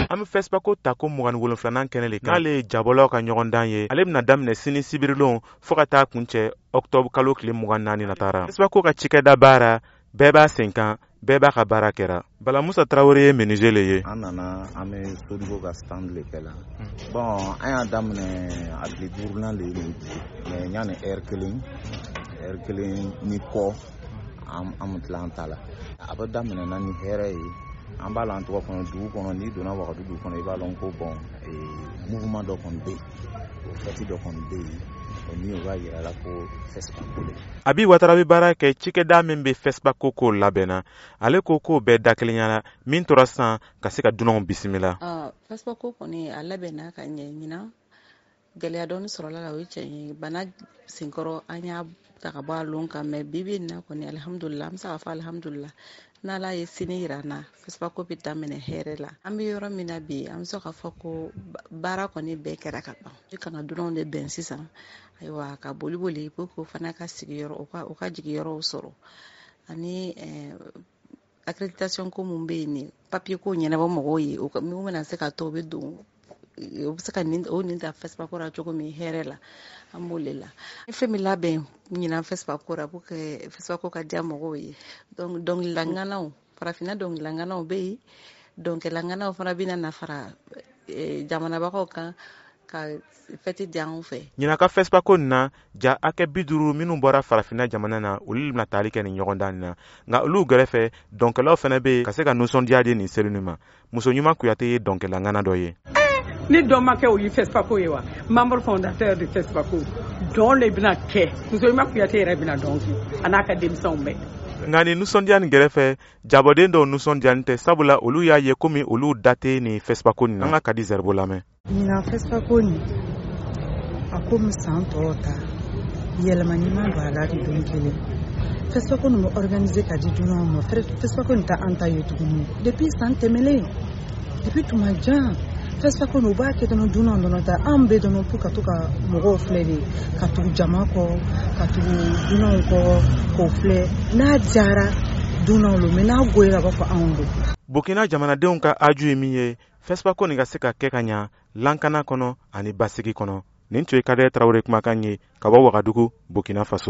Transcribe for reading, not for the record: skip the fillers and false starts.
an bɛ fesipako ta ko 27nan kɛnɛ le kan n'ale ye jabɔlaw ka ɲɔgɔndan ye ale bɛna daminɛ sini sibirilon fɔ ka taa kuncɛ octobre kalo tile 24 na taara. fesipako ka cikɛda baara bɛɛ b'a sen kan bɛɛ b'a ka baara kɛra. Bala Musa Tarawele ye menuisier le ye. An nana an bɛ Sodibo ka stand le kɛ la. Bon an y'a daminɛ a tile 5nan le ye mais yanni heure kelen ni kɔ an bɛ tila an ta la. A bɛ daminɛ na ni hɛrɛ ye. An b'a la an tɔgɔ kɔnɔ dugu kɔnɔ n'i donna Wagadugu kɔnɔ i b'a dɔn ko bon mouvement dɔ kɔni bɛ yen o fête dɔ kɔni bɛ yen o min o b'a yira la ko fesipako le. Abi Watara bɛ baara kɛ cikɛda min bɛ fesipako ko labɛnna ale ko k'o bɛɛ da kelen ɲana min tora sisan ka se ka dunanw bisimila. fesipako kɔni a labɛnna ka ɲɛ ɲina gɛlɛya dɔɔni sɔrɔla la o ye tiɲɛ ye bana senkɔrɔ an y'a ta ka bɔ a lon kan mais bibi in na kɔni alhamdulillah an bɛ se ka fɔ alhamdulillah n'ala ye sini yira na fesipako bɛ daminɛ hɛrɛ la. An bɛ yɔrɔ min na bi an bɛ se ka fɔ ko baara kɔni bɛɛ kɛra ka ban i kana dunanw de bɛn sisan ayiwa ka boli pour que o fana ka sigiyɔrɔ o ka jigiyɔrɔw sɔrɔ ani accréditation ko mun bɛ yen ni papier ko ɲɛnabɔ mɔgɔw ye mun bɛna se ka to o bɛ don o bɛ se ka nin ta fesipako ra cogo min hɛrɛ la an b'o le la. Ni fɛn min labɛn ɲinan fesipako ra pour que fesipako ka diya mɔgɔw ye donc dɔnkilidalaŋanaw farafinna dɔnkilidalaŋanaw bɛ yen dɔnkilidalaŋanaw fana bɛna na fara jamanabagaw kan ka fɛti di an fɛ. Ɲinan ka fesipako nin na ja hakɛ 50 minnu bɔra farafinna jamana na olu bɛna taali kɛ nin ɲɔgɔndan nin na nka olu gɛrɛfɛ dɔnkɛlaw fana bɛ ka se ka nisɔndiya di nin seli nin ma. Muso ɲuman Kuyate ye dɔnkilidalaŋana dɔ ye. Ni dɔn ma kɛ o ye fesipako ye wa membre fondateur de fesipako dɔn le bɛna kɛ muso ɲuman Kuyate yɛrɛ bɛna dɔn kɛ a n'a ka denmisɛnw bɛɛ. Nka ni nisɔndiya nin gɛrɛfɛ jabɔden dɔw nisɔndiyalen tɛ sabula olu y'a ye komi olu da tɛ nin fesipako nin na. An ka Kadi Zɛribo lamɛn. Ɲinan fesipako nin a komi san tɔw ta yɛlɛma ɲuman don a la de don kelen fesipako nin bɛ organiser ka di dunanw ma fesipako nin tɛ an ta ye tuguni depuis san tɛmɛlen depuis tuma jan fesipako nin u b'a kɛ dɔrɔn dunanw dɔrɔn ta an bɛ dɔrɔn pour ka to ka mɔgɔw filɛ de ka tugu jama kɔ ka tugu dunanw kɔ k'o filɛ n'a diyara dunanw lo mais n'a goyira a b'a fɔ anw do. Burkina jamanadenw ka aju ye min ye fesipako nin ka se ka kɛ ka ɲa lankana kɔnɔ ani basigi kɔnɔ. Nin tun ye Kadɛrɛ Tarawele kumakan ye ka bɔ Wagadugu Burkina Faso.